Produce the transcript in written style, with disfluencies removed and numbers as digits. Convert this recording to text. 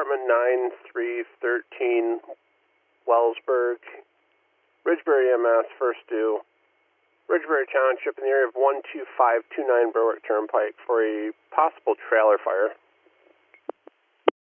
Department 9313, Wellsburg, Ridgebury MS, first due, Ridgebury Township in the area of 12529 Berwick Turnpike for a possible trailer fire.